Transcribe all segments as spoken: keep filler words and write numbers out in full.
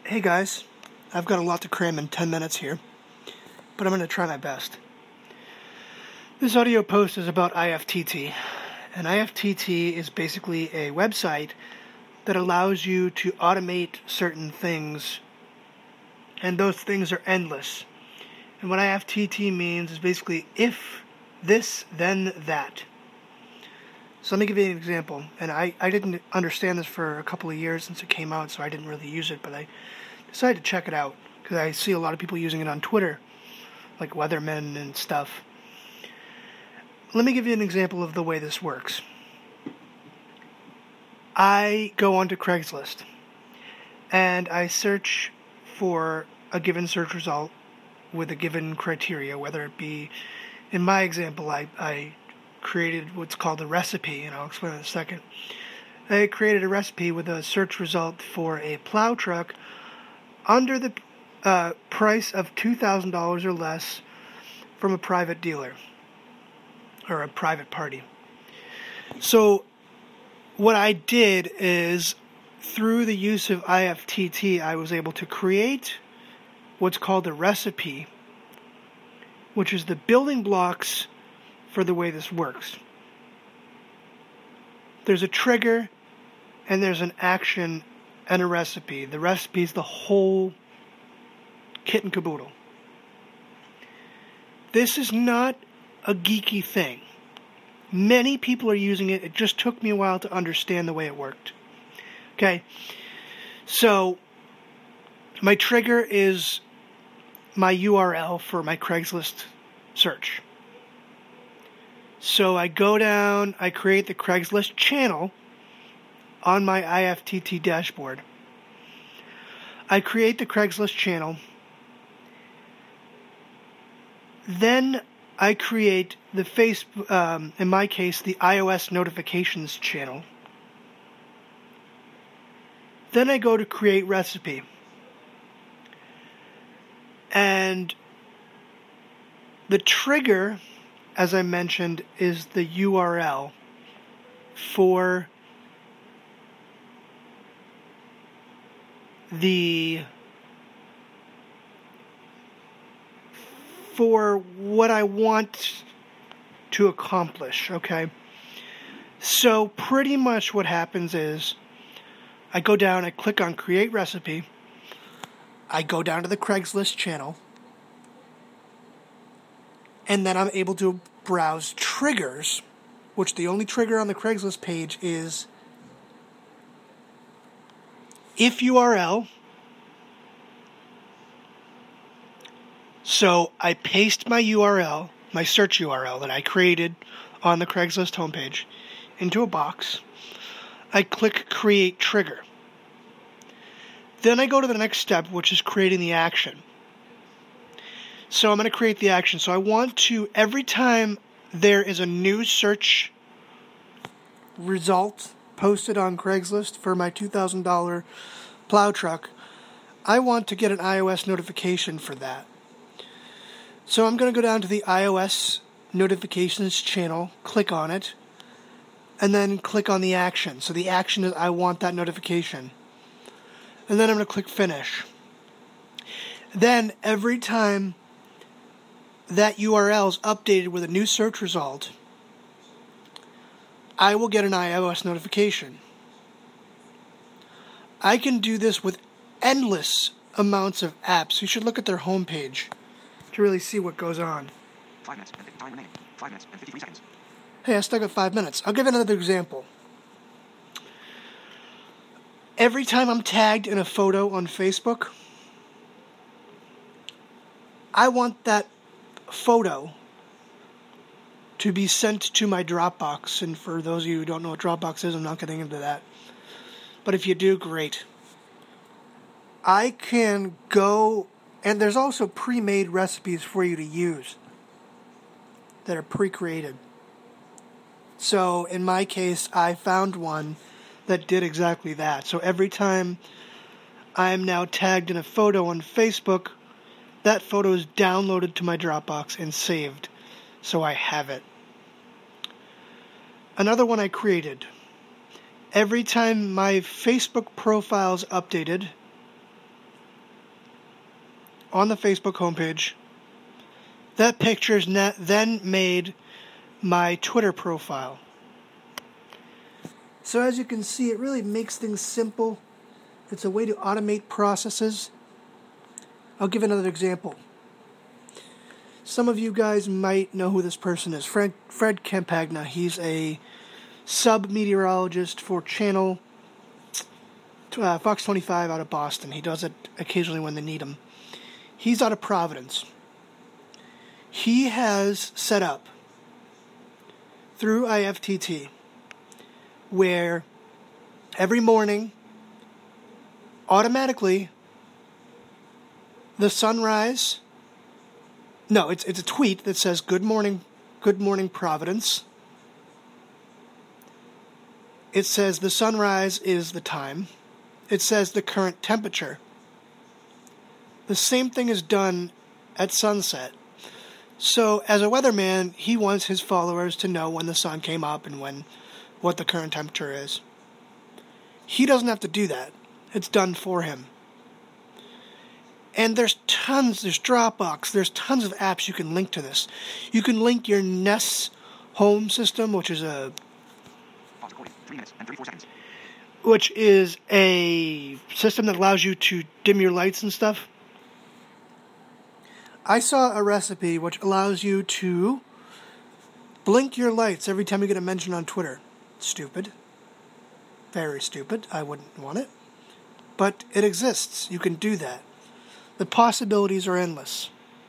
Hey guys, I've got a lot to cram in ten minutes here, but I'm going to try my best. This audio post is about I F T T, and I F T T is basically a website that allows you to automate certain things, and those things are endless. And what I F T T means is basically if this, then that. So let me give you an example, and I, I didn't understand this for a couple of years since it came out, so I didn't really use it, but I decided to check it out, because I see a lot of people using it on Twitter, like weathermen and stuff. Let me give you an example of the way this works. I go onto Craigslist, and I search for a given search result with a given criteria, whether it be, in my example, I, I created what's called a recipe, and I'll explain in a second. I created a recipe with a search result for a plow truck under the uh, price of two thousand dollars or less from a private dealer or a private party. So what I did is, through the use of I F T T, I was able to create what's called a recipe, which is the building blocks for the way this works. There's a trigger, and there's an action and a recipe. The recipe is the whole kit and caboodle. This is not a geeky thing. Many people are using it. It just took me a while to understand the way it worked. Okay, so my trigger is my U R L for my Craigslist search. So I go down, I create the Craigslist channel on my I F T T dashboard. I create the Craigslist channel. Then I create the face, um, in my case, the iOS notifications channel. Then I go to create recipe. And the trigger, as I mentioned, is the U R L for the for what I want to accomplish, okay? So pretty much what happens is I go down, I click on create recipe, I go down to the Craigslist channel, and then I'm able to browse triggers, which the only trigger on the Craigslist page is if U R L. So I paste my U R L, my search U R L that I created on the Craigslist homepage, into a box. I click create trigger. Then I go to the next step, which is creating the action. So I'm going to create the action. So I want to, every time there is a new search result posted on Craigslist for my two thousand dollars plow truck, I want to get an iOS notification for that. So I'm going to go down to the iOS notifications channel, click on it, and then click on the action. So the action is I want that notification. And then I'm going to click finish. Then every time that U R L is updated with a new search result, I will get an iOS notification. I can do this with endless amounts of apps. You should look at their homepage to really see what goes on. Five minutes and time remaining. Five minutes and fifty-three seconds. Hey, I still got five minutes. I'll give another example. Every time I'm tagged in a photo on Facebook, I want that photo to be sent to my Dropbox. And for those of you who don't know what Dropbox is, I'm not getting into that. But if you do, great. I can go, and there's also pre-made recipes for you to use that are pre-created. So in my case, I found one that did exactly that. So every time I'm now tagged in a photo on Facebook, that photo is downloaded to my Dropbox and saved, so I have it. Another one I created. Every time my Facebook profile is updated, on the Facebook homepage. That picture is ne- then made my Twitter profile. So as you can see, it really makes things simple. It's a way to automate processes. I'll give another example. Some of you guys might know who this person is. Fred, Fred Campagna. He's a sub-meteorologist for Channel uh, Fox twenty-five out of Boston. He does it occasionally when they need him. He's out of Providence. He has set up through I F T T where every morning, automatically, the sunrise, no, it's it's a tweet that says, good morning, good morning, Providence. It says the sunrise is the time. It says the current temperature. The same thing is done at sunset. So as a weatherman, he wants his followers to know when the sun came up and when what the current temperature is. He doesn't have to do that. It's done for him. And there's tons, there's Dropbox, there's tons of apps you can link to this. You can link your Nest Home system, which is a Pause recording. Three minutes and thirty-four seconds. which is a system that allows you to dim your lights and stuff. I saw a recipe which allows you to blink your lights every time you get a mention on Twitter. Stupid. Very stupid. I wouldn't want it. But it exists. You can do that. The possibilities are endless.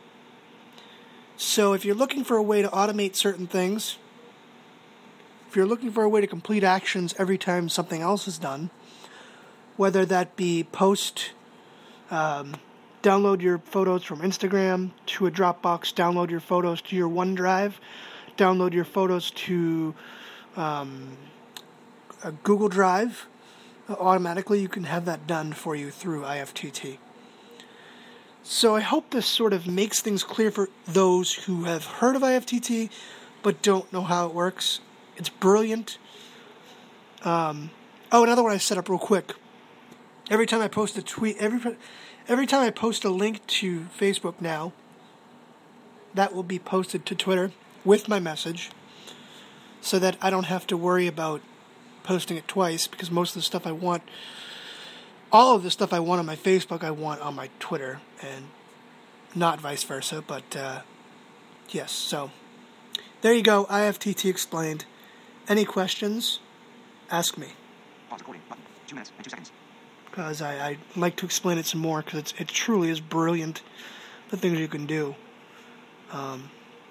So if you're looking for a way to automate certain things, if you're looking for a way to complete actions every time something else is done, whether that be post, um, download your photos from Instagram to a Dropbox, download your photos to your OneDrive, download your photos to um, a Google Drive, automatically you can have that done for you through I F T T. So I hope this sort of makes things clear for those who have heard of I F T T but don't know how it works. It's brilliant. Um, oh, another one I set up real quick. Every time I post a tweet, every every time I post a link to Facebook now, that will be posted to Twitter with my message, so that I don't have to worry about posting it twice, because most of the stuff I want, all of the stuff I want on my Facebook, I want on my Twitter, and not vice versa, but uh, yes, so there you go, I F T T explained. Any questions? Ask me. Pause recording. Button. Two minutes and two seconds. Because I, I like to explain it some more, because it's, it truly is brilliant, the things you can do. Um,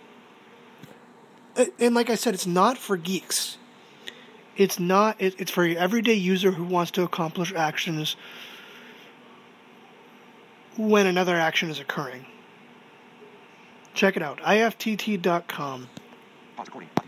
and like I said, it's not for geeks. It's not. It, it's for your everyday user who wants to accomplish actions when another action is occurring. Check it out, I F T T dot com. Pause recording. Button.